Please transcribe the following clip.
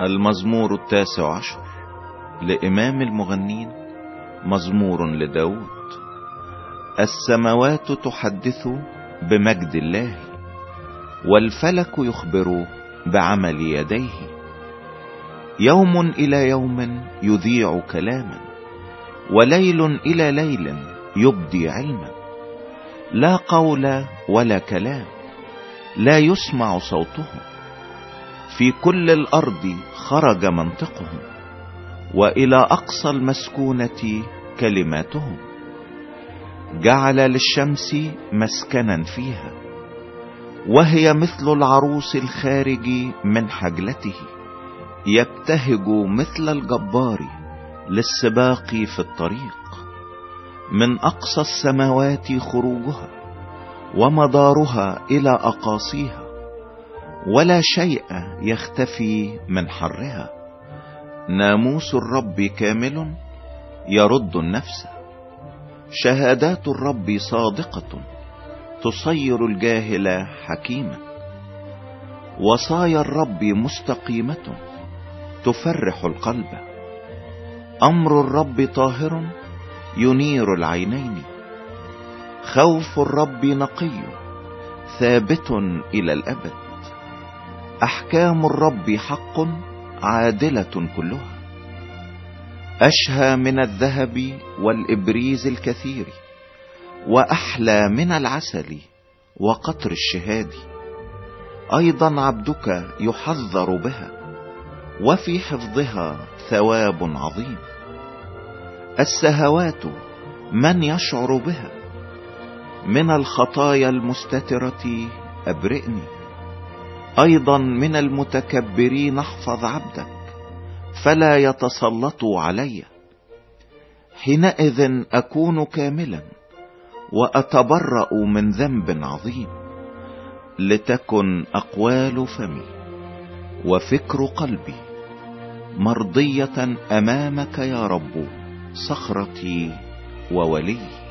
المزمور 19 لإمام المغنين، مزمور لداود. السماوات تحدث بمجد الله، والفلك يخبر بعمل يديه. يوم إلى يوم يذيع كلاما، وليل إلى ليل يبدي علما. لا قول ولا كلام، لا يسمع صوتهم. في كل الأرض خرج منطقهم، وإلى أقصى المسكونة كلماتهم. جعل للشمس مسكنا فيها، وهي مثل العروس الخارج من حجلته. يبتهج مثل الجبار للسباق في الطريق. من أقصى السماوات خروجها، ومدارها إلى أقاصيها، ولا شيء يختفي من حرها. ناموس الرب كامل يرد النفس. شهادات الرب صادقة تصير الجاهل حكيما. وصايا الرب مستقيمة تفرح القلب. أمر الرب طاهر ينير العينين. خوف الرب نقي ثابت إلى الأبد. أحكام الرب حق عادلة كلها. أشهى من الذهب والإبريز الكثير، وأحلى من العسل وقطر الشهاد. أيضا عبدك يحذر بها، وفي حفظها ثواب عظيم. السهوات من يشعر بها، من الخطايا المستترة أبرئني. أيضا من المتكبرين احفظ عبدك، فلا يتسلطوا علي. حينئذ أكون كاملا، وأتبرأ من ذنب عظيم. لتكن أقوال فمي وفكر قلبي مرضية أمامك يا رب، صخرتي وولي.